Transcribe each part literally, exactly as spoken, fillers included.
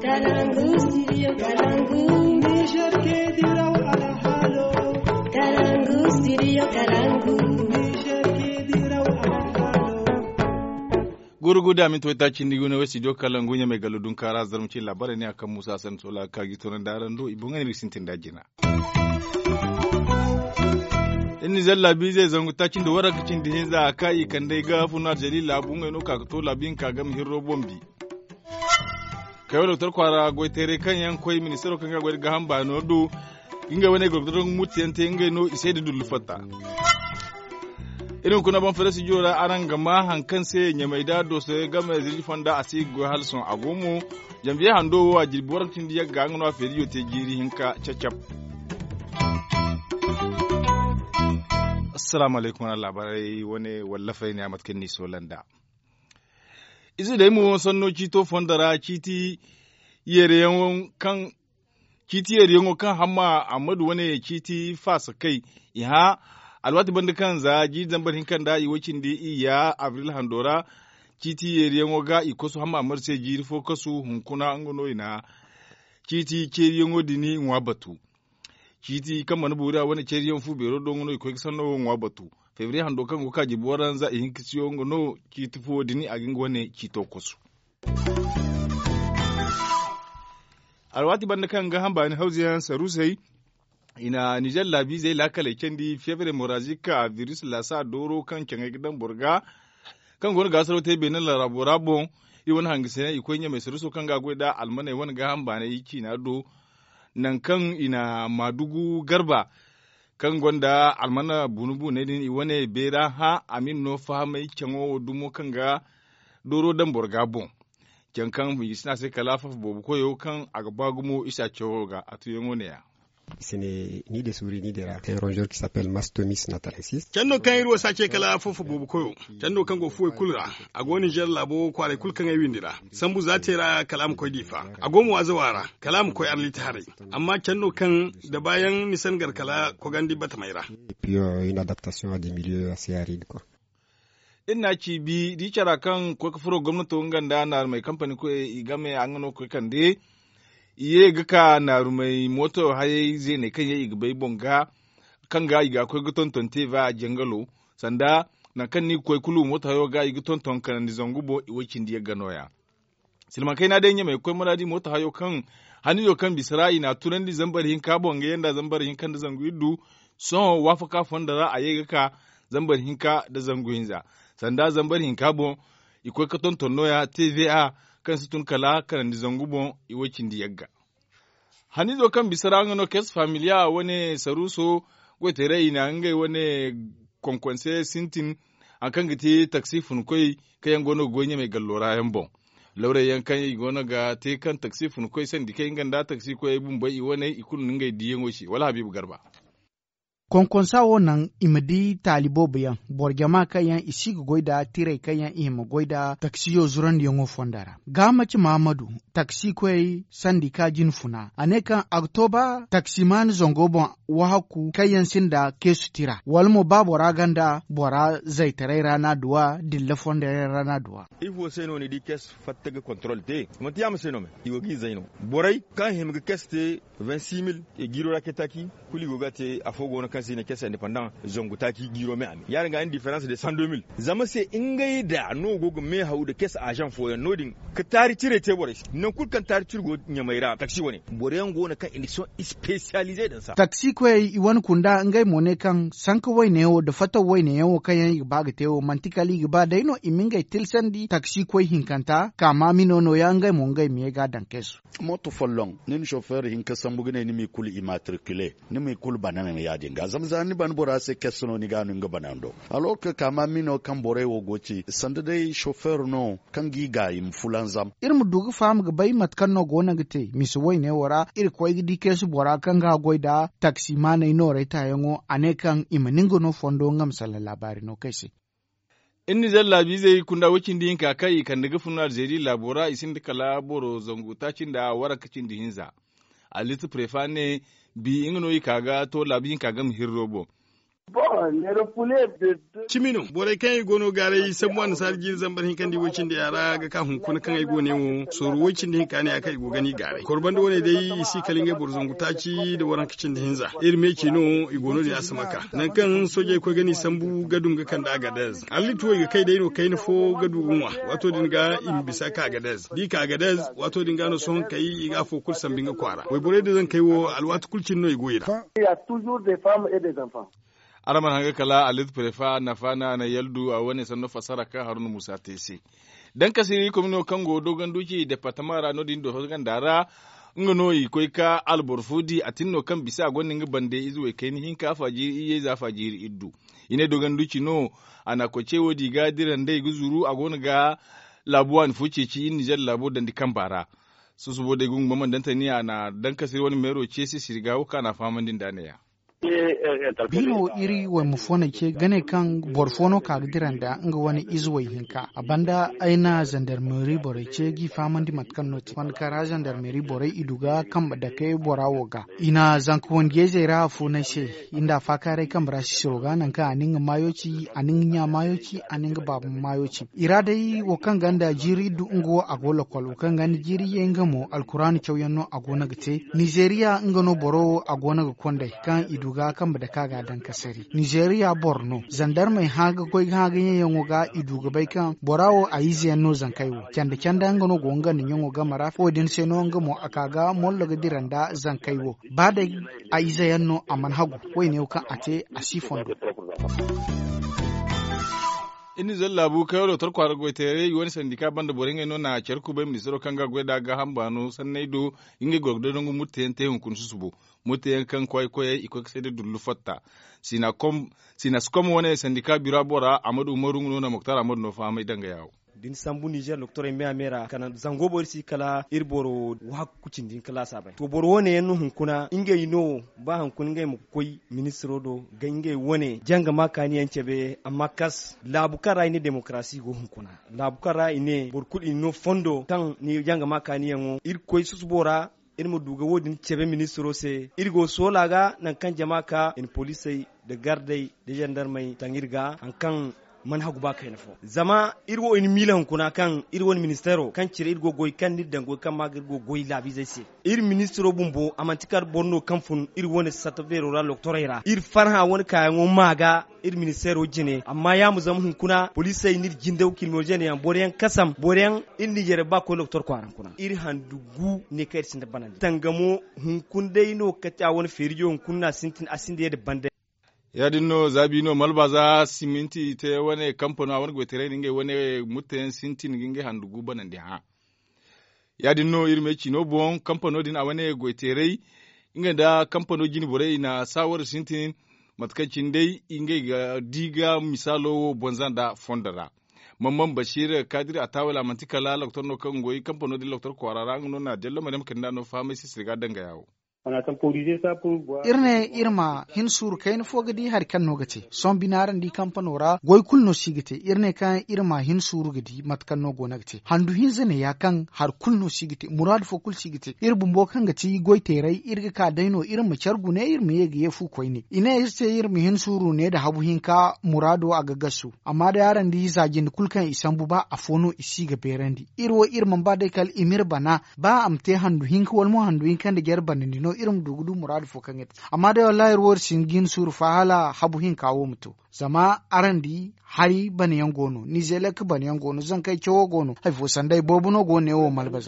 Kalangu, studio Kalangu. Niger ke diraw ala halo. Kalangu, studio Kalangu. Niger ke diraw ala halo. Gurguda min toita cindi gune wasi do Kalangu nya mai galudun kara zarmci labarai ne akan Musa San Sola kagi tonan daran do ibun ngani risintin dajina. Inni zalla bi zai zangu takin da warakacin da hinza akai kan dai ga funa jalila abun ngano ka to labin ka gam hirro bombi. Kayo doktor kwara goitere kan yan koy ministero kan ga goir ga hamba no do inga wani gurgurun mutiyante inga no isai da dulfata. Irin kuna ban fara su jora aran gama hankan sai nya mai dado sai ga mai zirji fanda asi go halson agomo jambiye hando wa jilbuwar tin diya ga ngano feriyo te giri hinka chachap. Assalamu alaikum wa labarai wani wallafa ne a matkin ni Solanda. Izu da mu sanno kito fondara kiti yere kan kiti yere kan hamma Ahmadu wani kiti fasa kai iha alwati banda kan za ji zambar hinkan da i wakin da iya Avril Handora kiti yere ga ikosu hamma marse ji rifo kasu hunkuna ngono ina kiti keriyen odini nwa batu kiti kan manu bura wani keriyen fu bero don ngono iko sanno nwa batu fevri hando kan ka ji boran za ihin kisiyo ngono kiti fu odini agin wani kito kosu alwati banda kan ga hamba ni hauziyan sarusai ina Nijar labi zai lakale kendi fevre morazika virus lasa doro kan kenga gidan burga kan gona gasaro te benin larabo rabo i wani hangisene ikonya mai saruso kan ga goida almane wani ga hamba ne yiki na do nan kan ina madugu garba kan gonda almana bunubu ne din i wani bera ha amin no fa mai kengo dumo kan ga doro dan burga bon ken kan bi sina sai kalafa bobu koyo kan agbagumo isa choga atuyengo ne ya. Ce n'est ni des souris ni des rats. C'est un rongeur qui s'appelle Mastomys natalensis. Kendo kan irwo sake kala fofu bobu koyo. Kendo kan go fuwe kulra. Agoni jer labo kware kul kan windira. Sambu zatera kalam ko difa. Agomu azawara. Kalam ko arlitare. Amma kendo kan da bayan nisan garkala ko gandi bata maira. Et puis euh, une adaptation à des milieux assez arides quoi. Ina ci bi di cara kan ko kafuro gwamnati nganda na mai kamfani ko igame angano ko kan de iye ga ka na rumai moto haye zai ne kan yayi gbai bonga kan ga iga ko guton tonte va jangalo sanda na kan ni ko kulu moto hayo ga guton ton kan ni zangubo iwakin diya ganoya silma kai na danya mai ko muradi moto hayo kan haniyo kan bisrai na tunan di zambar hin ka bonga yanda zambar hin kan da zangu iddu so wafaka fondara aye ga ka zambar hin ka da zangu hinza sanda zambar hin ka bon iko ka ton tonnoya T V A kan situn kala kan di zangubon iwakin di yagga. Hanizo kan bisara ngano kes familia wane saruso gwetere ina ngai wane konkwense sintin akan gite taksi fun koi kayan gono gonye mai gallora yan bon. Laure yan kan yi gono ga te kan taksi fun koi san dike inganda taksi koi bun bai wane ikun ngai diyen woshi wala Habibu Garba. Konkonsa wonan imadi talibo bayan borjama kayan isigu goida tire kayan ihima goida taksiyo zuran yongo fondara gamaci Muhammadu taksi kwai sandika jin funa anekan Oktoba taksiman zongobon wahaku kayan sinda kesu tira walmo ba bora ganda bora zai tare rana duwa dilla fondara rana duwa ifo seno ni di kes fattaga control te matiyam seno me iwogi zaino borai kan himga keste vingt-six mille e giro raketaki kuli gogate afogo na kansi ne kesa independant zongutaki giro me ami yaran ga une différence de cent deux mille zama se ingai da no gogo me hawu da kes agent fo ya nodin ka tari tire te borai non kul kan tari turgo nyamaira taxi woni borai ngo na kan edition spécialisée dans ça taxi kwai iwan kunda ngai mone kan sanka wai ne da fata wai ne yawo kayan ba ga tewo mantikali ba da ino imingai tilsandi taxi kwai hinkanta kama mino no ya ngai mo ngai me ga dan kesu moto follong nin chauffeur hinka sambugine ni mi kul immatriculé ni mi kul banana ne ya dinga zamza ni ban bora se kesno ni ganu nga banando alors que kama mino kan bore wo goci sanda dai chauffeur no kan giga im fulanzam irmu dugu fam ga bai matkan no gona gite misu wai ne wara ir koy gidi kesu bora kan ga goida taxi mana ino reta yango anekan imaningo no fondo ngam sala labari no kaisi inni zalla bi zai kunda wakin din ka kai kan daga funar jeri labora isin da kala boro zangu tacin da warakacin din hinza alitu prefane bi ingno yi kaga to labin kaga mhirrobo Chimino, bore kan gono gare sabuwan sar jir zambar hinkan di wocin da yara ga ka hunkuna kan ai gone mu soro wocin da hinkane aka go gani gare. Korban da wone dai isi kalinge burzon gutaci da waran kicin da hinza. Ir me kino igono da asamaka. Nan kan soje ko gani sambu gadum ga kan da agadez. Alli to ga kai dai no kai fo gadu unwa. Wato dinga in bisa ka agadez. Di ka agadez wato dinga no son kai iga fo kul sambinga kwara. Wai bore da zan kai wo alwatu kulcin no igoyira. Il y a toujours des femmes et des enfants. araman hanga kala alit prefa na fana na yaldu a wani sanno fasara ka haruna musa tesi dan kasiri komino kango dogan duki departement rano din do hogan dara ngono yi koy ka alborfudi atinno kan bisa gonnin ga bande izu e kaini hin ka fajiri iye za fajiri iddu ine dogan duki no ana ko cewo diga diran dai guzuru a gona ga labuwan fuce ci in Niger labo dan dikan bara su su bode gun mamman dan taniya na dan kasiri wani mero ce si sirga ka na faman din daneya bino iri wa mufona ke gane kan borfono ka diranda nga wani izwai hinka abanda aina gendarmerie bore ce gi famandi matkan noti wan kara gendarmerie bore iduga kan da kai borawoga ina zanku wonde zera fu na she inda fakare kan brashi shiroga nan ka anin mayoci anin nya mayoci anin babu mayoci iradai wo kan ganda jiri du ngo agola kwalo kan gani jiri yengamo alquran chawyanno agona gite nigeria ngano boro agona ga konde kan iduga ga kan da kaga dan kasari Nigeria Borno zandar mai haga koi haga yango ga iduga bai kan borawo aize no zankaiwo kyanda kyanda ngano gonga ni yango ga mara fodin se no ngamo akaga mollo ga diranda zankaiwo bada aize yanno aman hagu wai ne kan ate asifon ini zalla bu kayo da tarkwar goitere wani sandika banda borenga no na cerku bai ministro kanga gweda ga hambano sannaido inge gogdo dongu mutten te hun kun susubo mutten kan koy koy iko sede dullu fatta sina kom sina skom wani sandika bira bora amadu umaru no na muktar amadu no fama idanga yawo din sambu Niger docteur me amera kana zango borsi kala irboro wa kucin din kala sabai to boro wone yanu hunkuna inge yino ba hankun ngai mu koy ministro do ga inge wone janga makani yance be amma kas labukara ine demokrasi go hunkuna labukara ine borkul ino fondo tan ni janga makani yango ir koy susbora irmu duga wodin cebe ministro se irgo solaga nan kan jamaka in police de garde de gendarmerie tangirga an kan man hagu ba kai nafo zama irwo in milan kuna kan irwo ministero kan cire irgo goy kan niddan goy kan magir go goy labi zai se ir ministero bumbo amantikar borno kan fun irwo ne satavero ra loktorera ir farha woni kayan maga ir ministero jine amma ya mu zama hun kuna police nir jindew kilmojene yan boren kasam boren in Niger ba ko loktor kwaran kuna ir handugu ne kai sin da banan tangamo hun kun dai no kata woni feriyo hun kunna sintin asinde de bande ya dinno zabi no malbaza siminti te wane kamfano a wani gwetere ninge wane muten sinti ninge handugu banan di ha ya dinno irme chino bon kamfano din a wane gwetere inga da kamfano jini bore na sawar sintin matkacin dai inge ga diga misalo bonzan da fondara mamman bashir kadir atawala mantikala loktor no kan goyi kamfano din loktor kwarara no na jallo madam kanda no pharmacist riga danga yawo irne irma hin sur kain fogadi har kan no gace son binaran di kampanora goy kulno sigite irne kan irma hin sur gadi matkan no gona gace handu hin zane ya kan har kulno sigite murad fo kul sigite irbun bo kan gaci goy terai irga ka daino irma chargu ne irma yege yefu koy ne ina irse irma hin suru ne da habu hin ka murado aga gasu amma da yaran di zagin kulkan isambu ba afono isiga berandi irwo irman ba dai kal imir bana ba amte handu hin ko walmo handu hin kan da gerban ni no irin dugudu muradu fo kan amma da wallahi ruwar singin sur fahala habu hin kawo mutu zama arandi hari bane yan gono ni zelek bane yan gono zan kai kewo gono hay fo sandai bobuno gone wo malbaza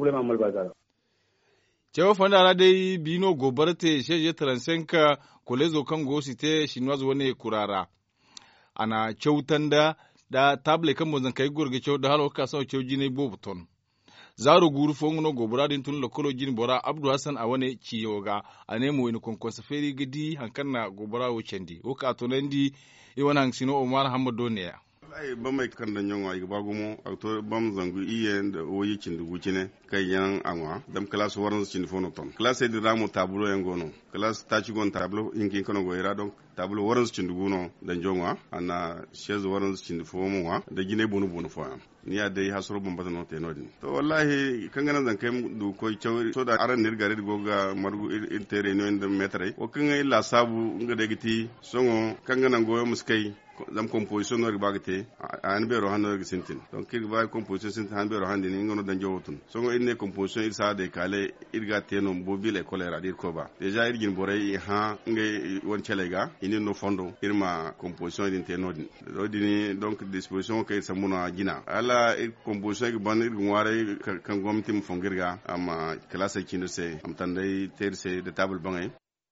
cewa fanda dai bino gobarte sheje transenka kolezo kan gosi te shinwaz wone kurara ana ceutanda da table kan mo zan kai gurge cew da halo ka saw cew jine bobuton zaro guru fonguno goburadin tun lokolo jini bora abdu hasan a wane ciyoga a nemo ina konkonsa feri gidi hankanna gobara wo cendi wo ka tonendi e wana hangsino omar hamado ne ai ba mai kan dan yonwa ga bagumo to bam zangu iye da oyi kin dugu kine kai yan anwa dam class warns cin fono ton class e diramu tableau en gono class ta ci gon tableau inkin kono go ira donc tableau warns cin dugu no dan jonwa ana chaise warns cin fomo wa da gine bonu bonu fo ni ya dai hasro bam batano te nodin to wallahi kan ganan zan kai du koy chawri to da aran nir gare go ga margu intere no en metre o kan ai la sabu nga de giti songo kan ganan go muskai zam composition no bagate an be ro hanno sintin donc kir ba composition sintin han be ro hande ni ngono dan jowotun so ngo inne composition il sa de kale irga teno mobile choléra dir ko ba déjà irgin boray ha nge won chelega ini no fondo irma composition din teno din do dini donc disposition kay samuna gina ala composition ki ban irgin ware kan gomti mu fongirga ama classe kino se am tandai terse de table bangay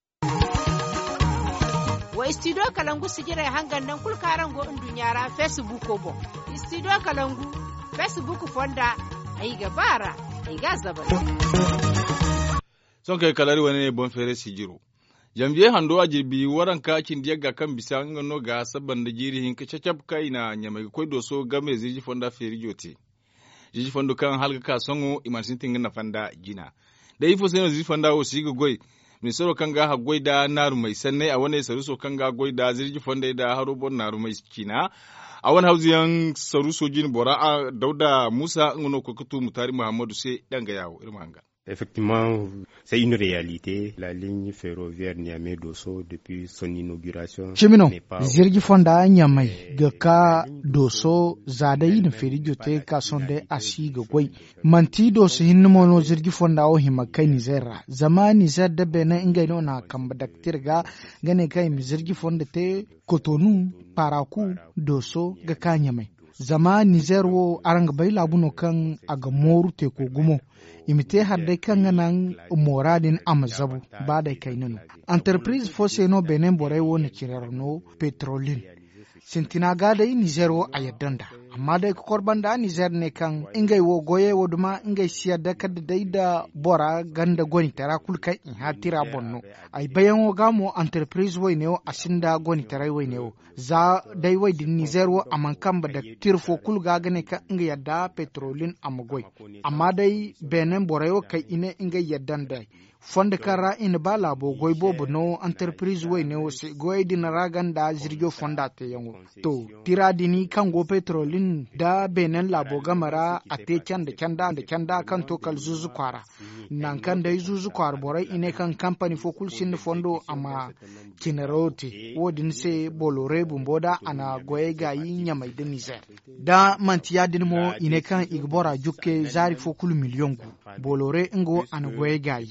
wa studio kalangu sigira hangan nan kulkaran go dunyara facebook ko bo studio kalangu facebook fonda ai gabara ai gazaba son kai kalari wani ne bon fere sigiro jambiye hando a jirbi waran kakin diyaga kan bisa ngano ga sabban da jiri hin ka cacap kai na nyamai koi doso game ziji fonda feri jote jiji fondo kan halga ka songo imansin tingin fanda jina da ifo sai ziji fonda o sigo goi misoro kanga ha goida naru mai sanne a wani saruso kanga goida zirji fonda da harobon naru mai kina a wani hauziyan saruso jin bora a dauda musa ngono kokutu mutari muhammadu sai danga yawo irmanga. Effectivement, c'est une réalité. La ligne ferroviaire Niamey-Dosso, depuis son inauguration... Chimino, zirgi fonda Niamey, gaka Dosso, zada yin feri jote ka sonde asi ga gwai. Manti Dosso hinnu mono zirgi fonda o hima kai Nizera. Zama Nizer da bena inga ino na kambadak tirga gane kai mi zirgi fonda te Cotonou, Parakou, Dosso, gaka Niamey. Zama Nizer wo arang bai labuno kan aga moru te ko gumo. Imite hadde kan nan moradin amazabu ba da kai nanu. Entreprise fose no benen borai wo na kirarno petrolin. Sintina gada yi Niger wo a yaddanda. Amma dai korban da Niger ne kan ingai wo goye wo duma ingai siyar da kada dai da bora ganda goni tara kulkai in hatira bonno. Ai bayan wo gamo entreprise wo ne wo asinda goni tara wo ne wo. Za dai wai din Niger wo aman kan ba da tirfo kulga gane ka inga yadda petrolin amagoi. Amma dai benen borai wo kai ine ingai yaddanda. Fonde kara in ba labo goy bobo no entreprise way ne wose goy din ragan da zirgo fonda te yango to tira dini kan go petrolin da benen labo gamara ate can da can da can da kan to kal zuzu kwara nan kan da zuzu kwar borai ine kan company fokul sin fondo ama kinerote wodin se bolore bumboda ana goy gayi nyamai de Niger da mantiya din mo ine kan igbora jukke zari fokul million bolore ngo ana goy gayi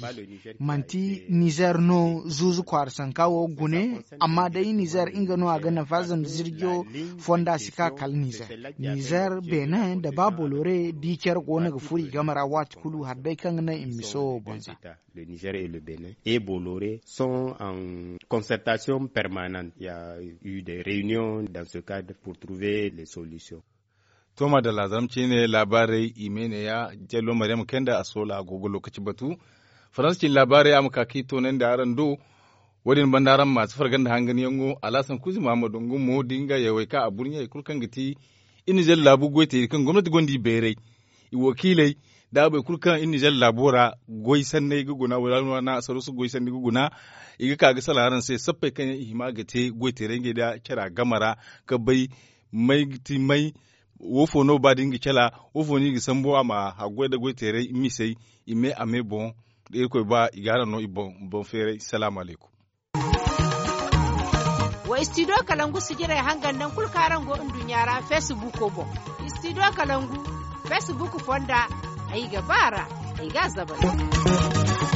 manti Niger no zuzu kwar sankawo gune amma dai Niger inga no aga na fazam zirgyo fonda sika kal Niger Niger Benin da babolore diker gona ga furi gamara wat kulu har dai kan na imiso bonza. Le Niger et le Bénin et Bolloré sont en concertation permanente. Il y a eu des réunions dans ce cadre pour trouver les solutions. Toma da lazamci ne labarai imene ya jello Maryam Kenda a sola gogo lokaci batu Faranskin labarai amka kito nan da aran do wadin bandaran masu fargan da hangan yango alasan kuzi Muhammadu Ngumo dinga yawaika a burnya kulkan giti inijal labu goite kan gwamnati gondi bere i wakilai da bai kulkan inijal labora goi sanne guguna wala na sarusu goi sanne guguna iga kaga salaran sai saffai kan ihima gate goite renge da kira gamara ka bai mai giti mai wofo no ba dinga kela wofo ni gisambo ama hagwe da goite re mi sai ime ame bon de ko ba igara no ibon bon fere assalamu alaikum wa studio kalangu sigira hangan nan kulkaran go dunyara facebook ko bon studio kalangu facebook fonda ai gabara ai gazaba